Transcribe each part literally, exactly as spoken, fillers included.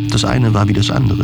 Das eine war wie das andere.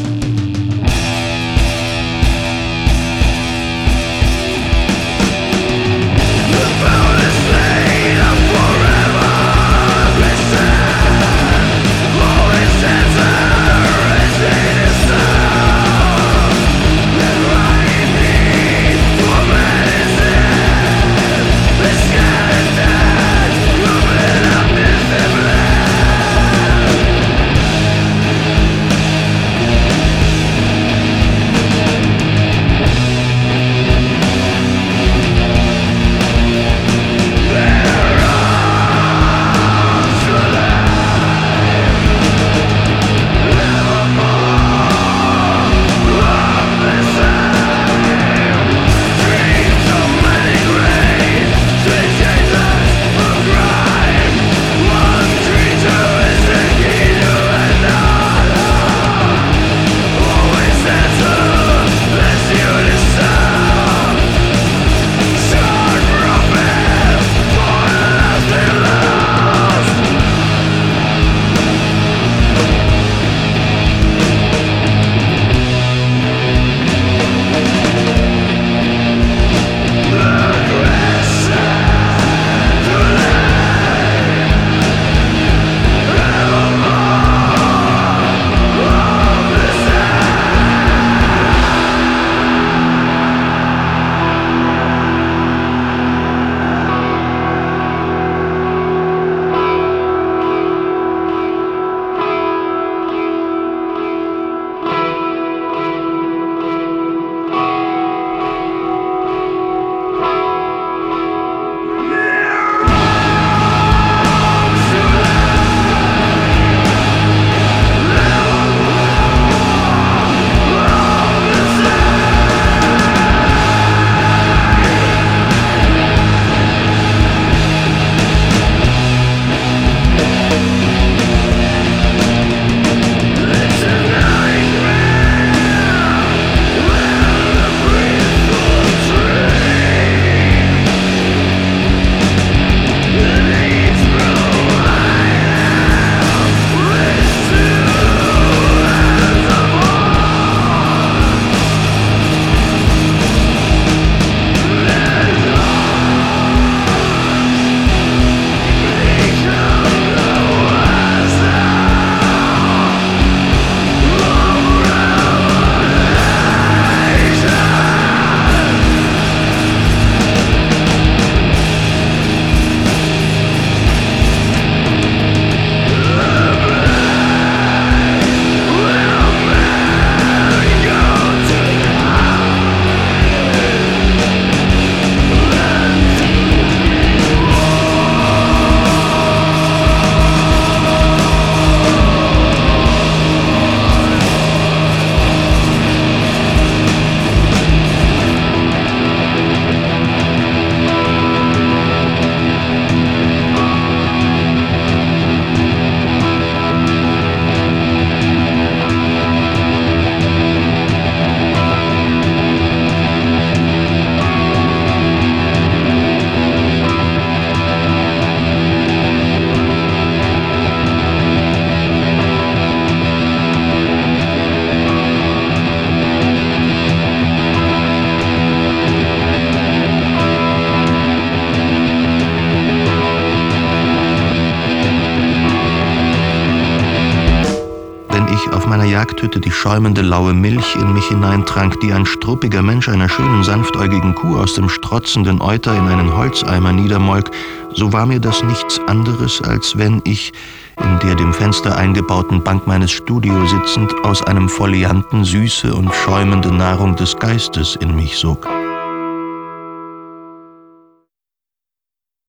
meiner Jagdhütte die schäumende laue Milch in mich hineintrank, die ein struppiger Mensch einer schönen sanftäugigen Kuh aus dem strotzenden Euter in einen Holzeimer niedermolk, so war mir das nichts anderes, als wenn ich, in der dem Fenster eingebauten Bank meines Studios sitzend, aus einem Folianten süße und schäumende Nahrung des Geistes in mich sog.